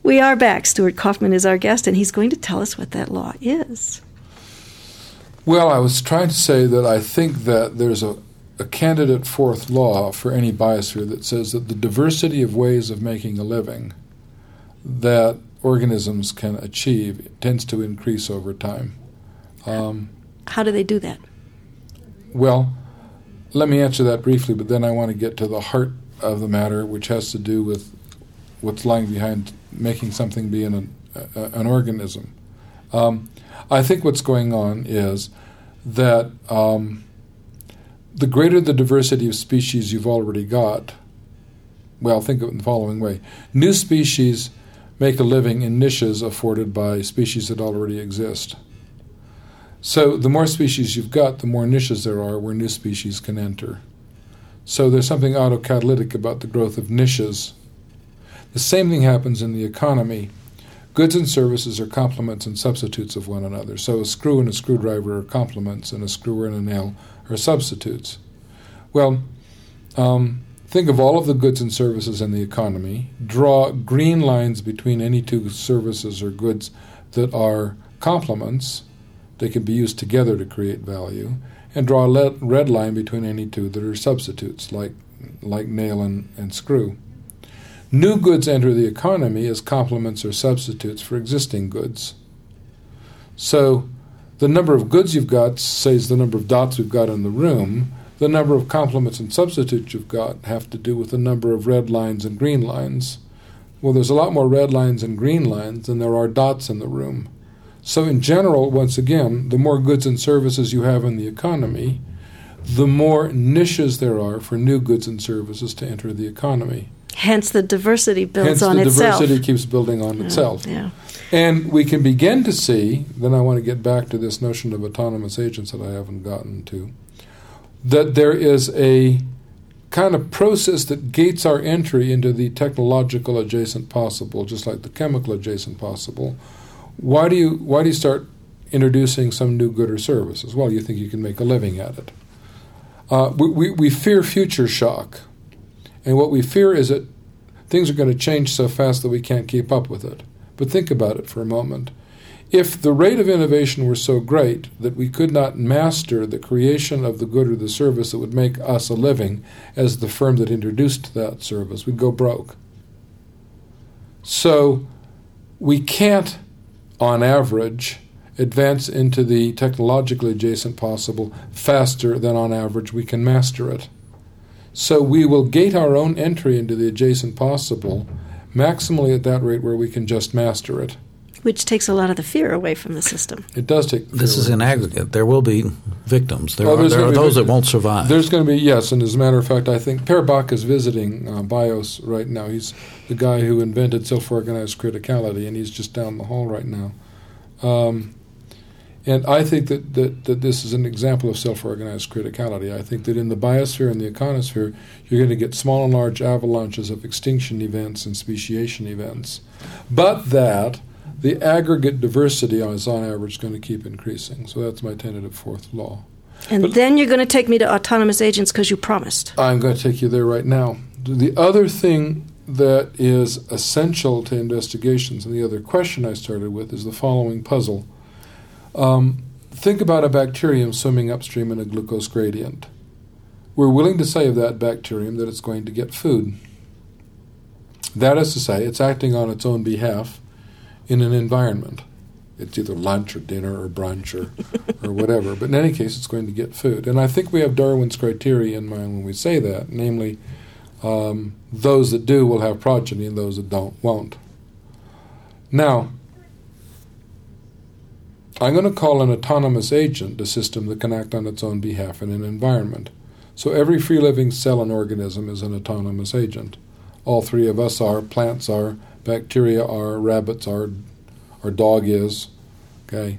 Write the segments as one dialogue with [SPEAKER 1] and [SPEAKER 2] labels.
[SPEAKER 1] We are back. Stuart Kauffman is our guest, and he's going to tell us what that law is.
[SPEAKER 2] Well, I was trying to say that I think that there's a candidate fourth law for any biosphere that says that the diversity of ways of making a living that organisms can achieve tends to increase over time.
[SPEAKER 1] How do they do that?
[SPEAKER 2] Well, let me answer that briefly, but then I want to get to the heart of the matter, which has to do with what's lying behind making something be an organism. I think what's going on is that the greater the diversity of species you've already got, well, think of it in the following way. New species make a living in niches afforded by species that already exist. So the more species you've got, the more niches there are where new species can enter. So there's something autocatalytic about the growth of niches. The same thing happens in the economy. Goods and services are complements and substitutes of one another. So a screw and a screwdriver are complements, and a screw and a nail are substitutes. Well, think of all of the goods and services in the economy. Draw green lines between any two services or goods that are complements. They can be used together to create value. And draw a red line between any two that are substitutes, like nail and screw. New goods enter the economy as complements or substitutes for existing goods. So the number of goods you've got says the number of dots we've got in the room. The number of complements and substitutes you've got have to do with the number of red lines and green lines. Well, there's a lot more red lines and green lines than there are dots in the room. So in general, once again, the more goods and services you have in the economy, the more niches there are for new goods and services to enter the economy.
[SPEAKER 1] Hence the diversity builds on itself.
[SPEAKER 2] Hence the diversity keeps building on itself.
[SPEAKER 1] Yeah.
[SPEAKER 2] And we can begin to see, then I want to get back to this notion of autonomous agents that I haven't gotten to, that there is a kind of process that gates our entry into the technological adjacent possible, just like the chemical adjacent possible. Why do you start introducing some new good or services? Well, you think you can make a living at it. We fear future shock. And what we fear is that things are going to change so fast that we can't keep up with it. But think about it for a moment. If the rate of innovation were so great that we could not master the creation of the good or the service that would make us a living as the firm that introduced that service, we'd go broke. So we can't, on average, advance into the technologically adjacent possible faster than on average we can master it. So we will gate our own entry into the adjacent possible maximally at that rate where we can just master it.
[SPEAKER 1] Which takes a lot of the fear away from the system.
[SPEAKER 2] It does take the fear
[SPEAKER 3] This is
[SPEAKER 2] away.
[SPEAKER 3] In aggregate. There will be victims. There are those that won't survive.
[SPEAKER 2] There's going to be, yes, and as a matter of fact, I think Per Bach is visiting BIOS right now. He's the guy who invented self-organized criticality, and he's just down the hall right now. And I think that this is an example of self-organized criticality. I think that in the biosphere and the econosphere, you're going to get small and large avalanches of extinction events and speciation events, but that the aggregate diversity is on average going to keep increasing. So that's my tentative fourth law.
[SPEAKER 1] And then you're going to take me to autonomous agents because you promised.
[SPEAKER 2] I'm going to take you there right now. The other thing that is essential to investigations, and the other question I started with, is the following puzzle. Think about a bacterium swimming upstream in a glucose gradient. We're willing to say of that bacterium that it's going to get food. That is to say, it's acting on its own behalf in an environment. It's either lunch or dinner or brunch or whatever. But in any case, it's going to get food. And I think we have Darwin's criteria in mind when we say that, namely, those that do will have progeny and those that don't won't. Now, I'm going to call an autonomous agent a system that can act on its own behalf in an environment. So every free-living cell and organism is an autonomous agent. All three of us are, plants are, bacteria are, rabbits are, our dog is, okay?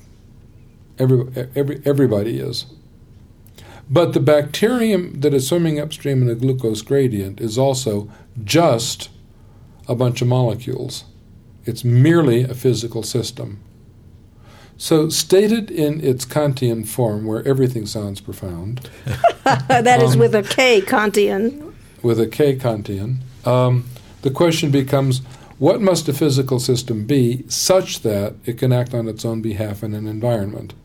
[SPEAKER 2] Everybody is. But the bacterium that is swimming upstream in a glucose gradient is also just a bunch of molecules. It's merely a physical system. So stated in its Kantian form, where everything sounds profound.
[SPEAKER 1] That is with a K, Kantian.
[SPEAKER 2] With a K, Kantian. The question becomes, what must a physical system be such that it can act on its own behalf in an environment?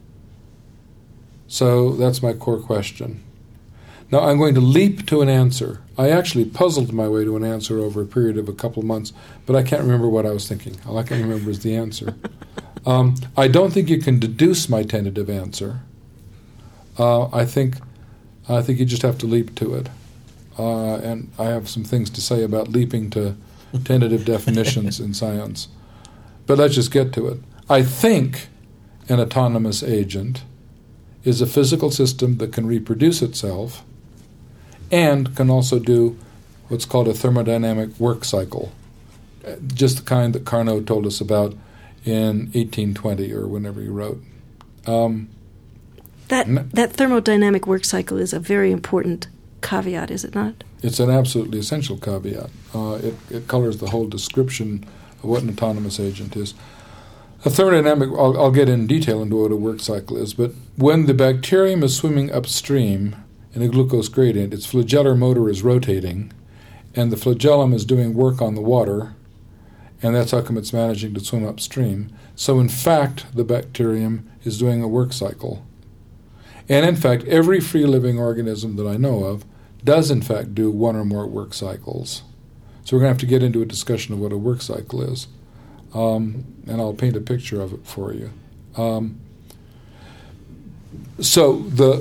[SPEAKER 2] So that's my core question. Now I'm going to leap to an answer. I actually puzzled my way to an answer over a period of a couple of months, but I can't remember what I was thinking. All I can remember is the answer. I don't think you can deduce my tentative answer. I think you just have to leap to it. And I have some things to say about leaping to tentative definitions in science. But let's just get to it. I think an autonomous agent is a physical system that can reproduce itself and can also do what's called a thermodynamic work cycle, just the kind that Carnot told us about in 1820 or whenever he wrote.
[SPEAKER 1] That thermodynamic work cycle is a very important caveat, is it not?
[SPEAKER 2] It's an absolutely essential caveat. It colors the whole description of what an autonomous agent is. A thermodynamic, I'll get in detail into what a work cycle is, but when the bacterium is swimming upstream in a glucose gradient, its flagellar motor is rotating, and the flagellum is doing work on the water, and that's how come it's managing to swim upstream. So in fact, the bacterium is doing a work cycle. And in fact, every free-living organism that I know of does in fact do one or more work cycles. So we're going to have to get into a discussion of what a work cycle is. And I'll paint a picture of it for you. So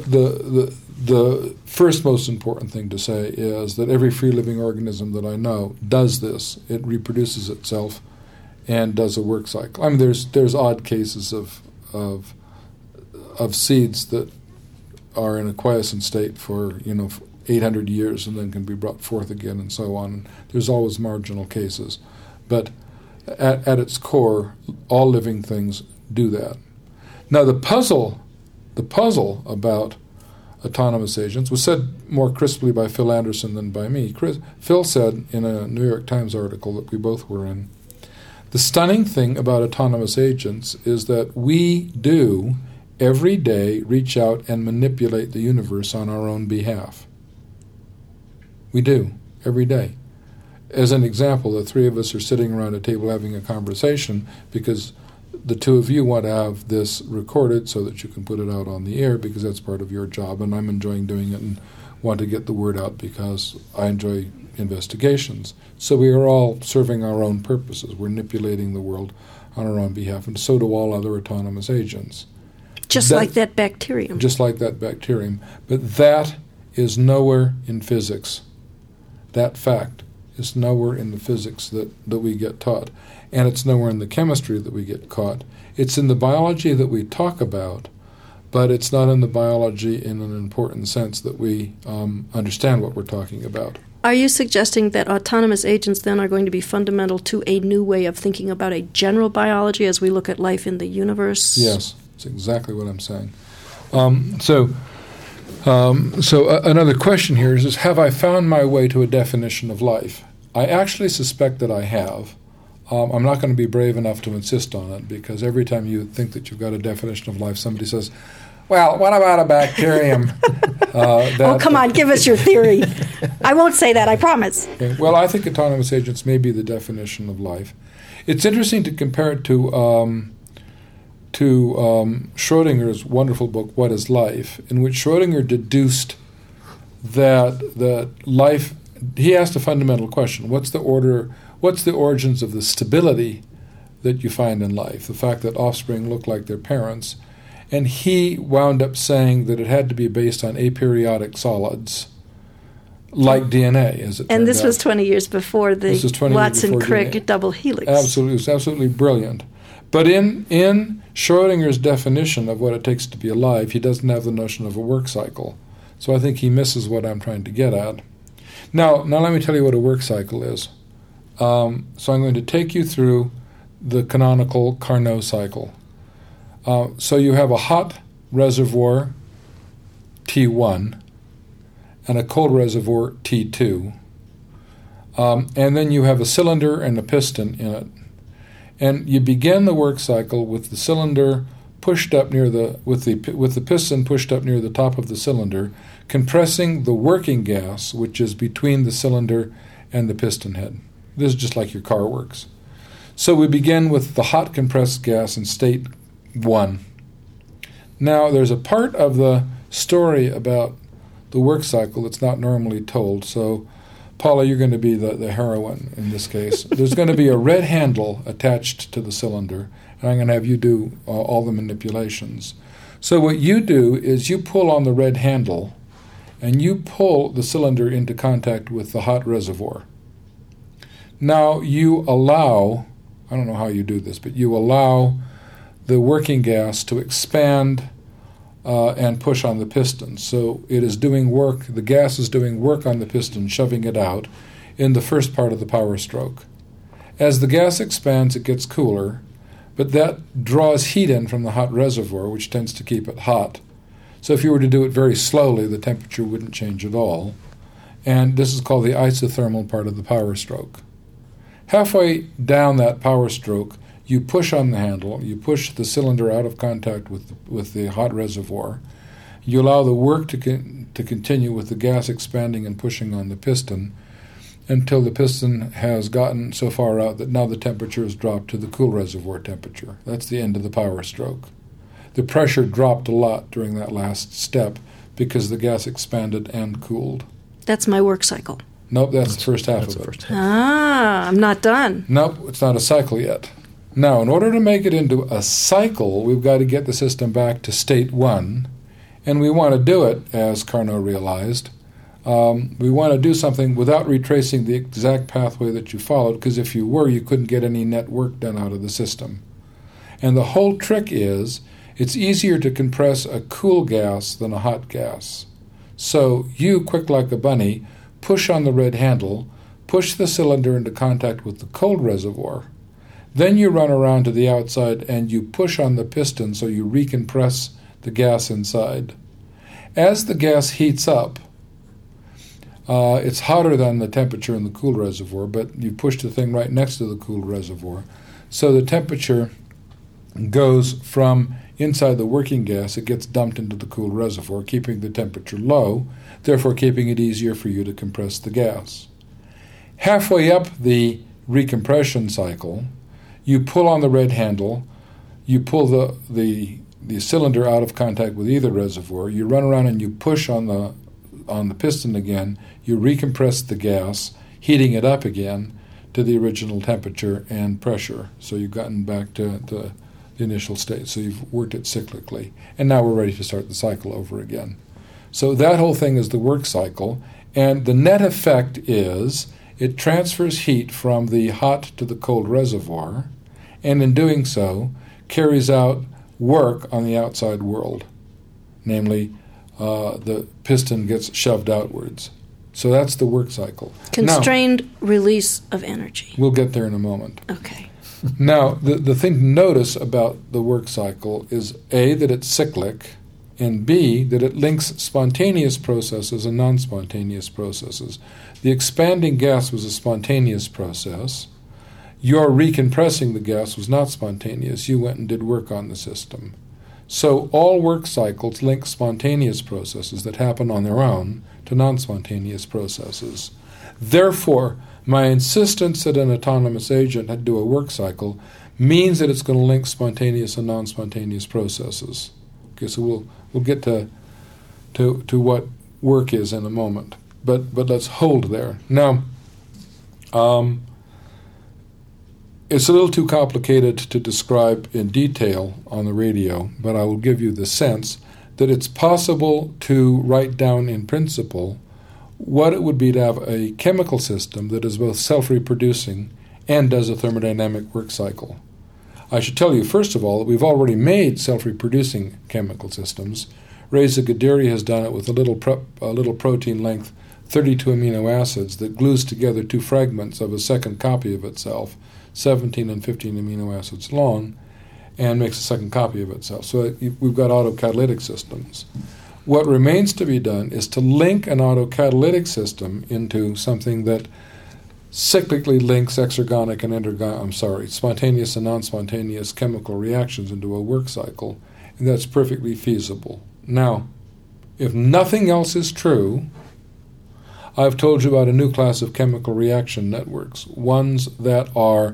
[SPEAKER 2] the first most important thing to say is that every free-living organism that I know does this. It reproduces itself and does a work cycle. I mean, there's odd cases of seeds that are in a quiescent state for 800 years and then can be brought forth again and so on. There's always marginal cases, but at its core, all living things do that. Now the puzzle about autonomous agents was said more crisply by Phil Anderson than by me. Phil said in a New York Times article that we both were in, the stunning thing about autonomous agents is that we do every day reach out and manipulate the universe on our own behalf. We do, every day. As an example, the three of us are sitting around a table having a conversation because the two of you want to have this recorded so that you can put it out on the air because that's part of your job, and I'm enjoying doing it and want to get the word out because I enjoy investigations. So we are all serving our own purposes. We're manipulating the world on our own behalf, and so do all other autonomous agents.
[SPEAKER 1] Just like that bacterium.
[SPEAKER 2] Just like that bacterium. But that is nowhere in physics. That fact is nowhere in the physics that we get taught. And it's nowhere in the chemistry that we get caught. It's in the biology that we talk about, but it's not in the biology in an important sense that we understand what we're talking about.
[SPEAKER 1] Are you suggesting that autonomous agents then are going to be fundamental to a new way of thinking about a general biology as we look at life in the universe?
[SPEAKER 2] Yes, that's exactly what I'm saying. So another question here is have I found my way to a definition of life? I actually suspect that I have. I'm not going to be brave enough to insist on it because every time you think that you've got a definition of life, somebody says, well, what about a bacterium?
[SPEAKER 1] Come on, give us your theory. I won't say that, I promise.
[SPEAKER 2] Okay. Well, I think autonomous agents may be the definition of life. It's interesting to compare it to Schrodinger's wonderful book, What is Life?, in which Schrodinger deduced that life, he asked a fundamental question, what's the origins of the stability that you find in life, the fact that offspring look like their parents? And he wound up saying that it had to be based on aperiodic solids, like DNA, as it turned out.
[SPEAKER 1] And this was 20 years before the Watson-Crick double helix.
[SPEAKER 2] Absolutely. It was absolutely brilliant. But in Schrodinger's definition of what it takes to be alive, he doesn't have the notion of a work cycle. So I think he misses what I'm trying to get at. Now let me tell you what a work cycle is. So I'm going to take you through the canonical Carnot cycle. So you have a hot reservoir, T1, and a cold reservoir, T2. And then you have a cylinder and a piston in it. And you begin the work cycle with the cylinder pushed up near with the piston pushed up near the top of the cylinder, compressing the working gas, which is between the cylinder and the piston head. This is just like your car works. So we begin with the hot compressed gas in state 1. Now, there's a part of the story about the work cycle that's not normally told. So, Paula, you're going to be the heroine in this case. There's going to be a red handle attached to the cylinder, and I'm going to have you do all the manipulations. So what you do is you pull on the red handle, and you pull the cylinder into contact with the hot reservoir. Now you allow, I don't know how you do this, but you allow the working gas to expand and push on the piston. So it is doing work, the gas is doing work on the piston, shoving it out in the first part of the power stroke. As the gas expands, it gets cooler, but that draws heat in from the hot reservoir, which tends to keep it hot. So if you were to do it very slowly, the temperature wouldn't change at all. And this is called the isothermal part of the power stroke. Halfway down that power stroke, you push on the handle, you push the cylinder out of contact with the hot reservoir. You allow the work to continue with the gas expanding and pushing on the piston until the piston has gotten so far out that now the temperature has dropped to the cool reservoir temperature. That's the end of the power stroke. The pressure dropped a lot during that last step because the gas expanded and cooled.
[SPEAKER 1] That's my work cycle.
[SPEAKER 2] Nope, that's the first half of it.
[SPEAKER 1] I'm not done.
[SPEAKER 2] Nope, it's not a cycle yet. Now, in order to make it into a cycle, we've got to get the system back to state 1, and we want to do it, as Carnot realized. We want to do something without retracing the exact pathway that you followed, because if you were, you couldn't get any net work done out of the system. And the whole trick is, it's easier to compress a cool gas than a hot gas. So you, quick like a bunny, push on the red handle, push the cylinder into contact with the cold reservoir. Then you run around to the outside and you push on the piston so you recompress the gas inside. As the gas heats up, it's hotter than the temperature in the cool reservoir, but you push the thing right next to the cool reservoir. So the temperature goes from inside the working gas, it gets dumped into the cool reservoir, keeping the temperature low, therefore keeping it easier for you to compress the gas. Halfway up the recompression cycle, you pull on the red handle, you pull the cylinder out of contact with either reservoir, you run around and you push on the piston again, you recompress the gas, heating it up again to the original temperature and pressure. So you've gotten back to the initial state. So you've worked it cyclically. And now we're ready to start the cycle over again. So that whole thing is the work cycle. And the net effect is it transfers heat from the hot to the cold reservoir, and in doing so, carries out work on the outside world. Namely, the piston gets shoved outwards. So that's the work cycle.
[SPEAKER 1] Constrained release of energy.
[SPEAKER 2] We'll get there in a moment.
[SPEAKER 1] Okay.
[SPEAKER 2] Now, the thing to notice about the work cycle is A, that it's cyclic, and B, that it links spontaneous processes and non-spontaneous processes. The expanding gas was a spontaneous process. Your recompressing the gas was not spontaneous. You went and did work on the system. So all work cycles link spontaneous processes that happen on their own to non-spontaneous processes. Therefore, my insistence that an autonomous agent had to do a work cycle means that it's going to link spontaneous and non-spontaneous processes. Okay, so we'll get to what work is in a moment. But let's hold there. Now, it's a little too complicated to describe in detail on the radio, but I will give you the sense that it's possible to write down in principle what it would be to have a chemical system that is both self-reproducing and does a thermodynamic work cycle. I should tell you, first of all, that we've already made self-reproducing chemical systems. Reza Ghadiri has done it with a little protein length 32 amino acids that glues together two fragments of a second copy of itself, 17 and 15 amino acids long, and makes a second copy of itself. So we've got autocatalytic systems. What remains to be done is to link an autocatalytic system into something that cyclically links exergonic and spontaneous and non-spontaneous chemical reactions into a work cycle, and that's perfectly feasible. Now, if nothing else is true, I've told you about a new class of chemical reaction networks, ones that are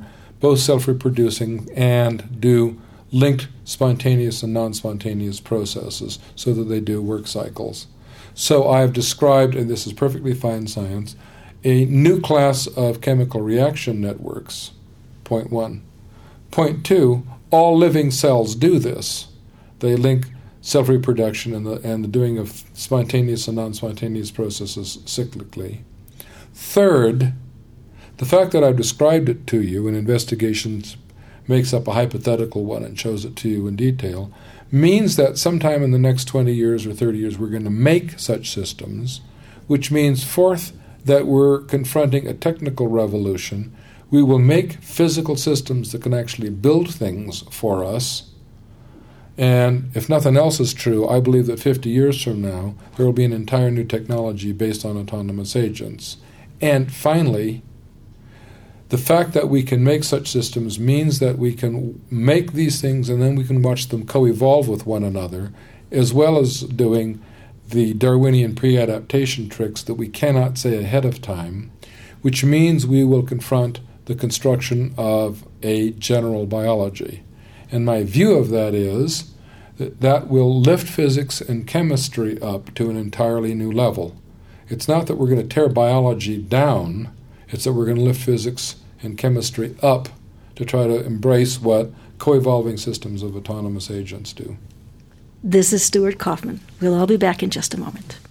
[SPEAKER 2] both self-reproducing and do linked spontaneous and non-spontaneous processes so that they do work cycles. So I've described, and this is perfectly fine science, a new class of chemical reaction networks, point one. Point two, all living cells do this. They link self-reproduction and the doing of spontaneous and non-spontaneous processes cyclically. Third, the fact that I've described it to you in investigations makes up a hypothetical one and shows it to you in detail, means that sometime in the next 20 years or 30 years we're going to make such systems, which means, fourth, that we're confronting a technical revolution. We will make physical systems that can actually build things for us. And if nothing else is true, I believe that 50 years from now, there will be an entire new technology based on autonomous agents. And finally, the fact that we can make such systems means that we can make these things and then we can watch them co-evolve with one another, as well as doing the Darwinian pre-adaptation tricks that we cannot say ahead of time, which means we will confront the construction of a general biology. And my view of that is that that will lift physics and chemistry up to an entirely new level. It's not that we're going to tear biology down, it's that we're going to lift physics and chemistry up to try to embrace what co-evolving systems of autonomous agents do.
[SPEAKER 1] This is Stuart Kauffman. We'll all be back in just a moment.